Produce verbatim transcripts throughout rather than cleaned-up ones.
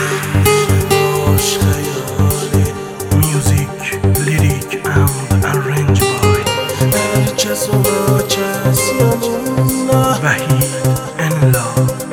boş hayali. Music, lyric and arrange by herkes ona kes yanında. Vahid Enla.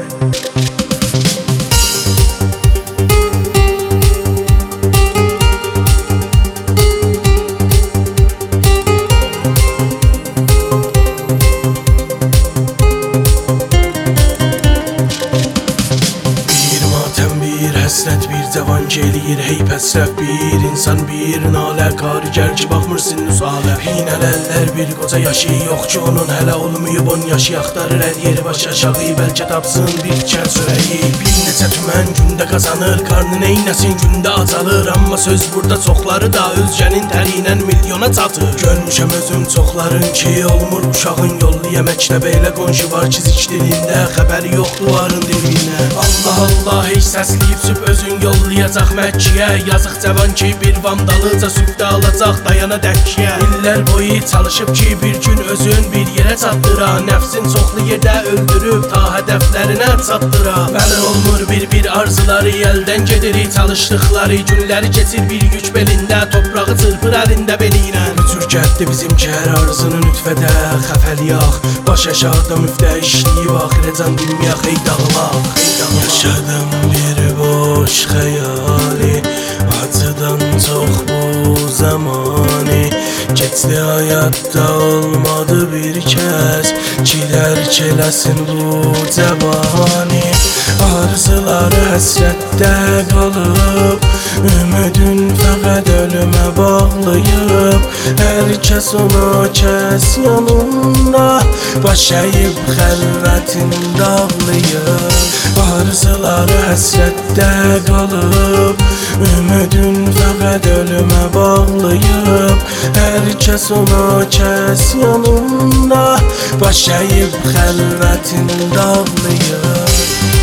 Həsrət bir cavan geliyir, hey pəsrəf bir insan bir nalə Karigər ki baxmır sinni sualə. Pinələllər bir qoca yaşı yox ki onun hələ olmayıb on yaşı axtarır hər yeri baş aşağı bəlkə tapsın bir kər sörəyi. Bir neçə tümən gündə qazanır, qarnı neynəsin gündə acalır. Amma söz burada çoxları da özgənin təriylə milyona çatır. Görmüşəm özüm çoxların ki olmur uşağın yolluya məktəbə elə qonşu var ki zik dilində xəbəri yoxdur varın dilinə. Allah Allah heç səsləyib süb özün yollayacaq Məkkiyə. Yazıq cavan ki bir vandalıca süfdə alacaq dayana dəkkiyə. İllər boyu çalışıb ki bir gün özün bir yerə çatdıra. Nəfsin çoxlu yerdə öldürüb ta hədəflərinə çatdıra. Bəli olmur bir-bir arzuları əldən gedirik. Çalışdıqları günləri keçir bir yük belində. Toprağı çırpır əlində belinə. Türkətdir bizimki hər arzını nütfədə xəfəliyaq. Baş aşağıda müftə işləyib axirəcan dünya xeydağılaq. Yaşadım bir boş hayali, acıdan çox bu zamanı. Keçdi həyatda olmadı bir kəs ki dərk eləsin bu cəvani. Arzuları həsrətdə qalıb, ümidin fəqət ölümə bağlayıb. Hər kəs ona kəs yanında, baş əyib xəlvətin dağlayıb. Arzuları həsrətdə qalıb, ümidin fəqət ölümə bağlayıb. Hər kəs ona kəs yanında, baş əyib xəlvətin dağlayıb.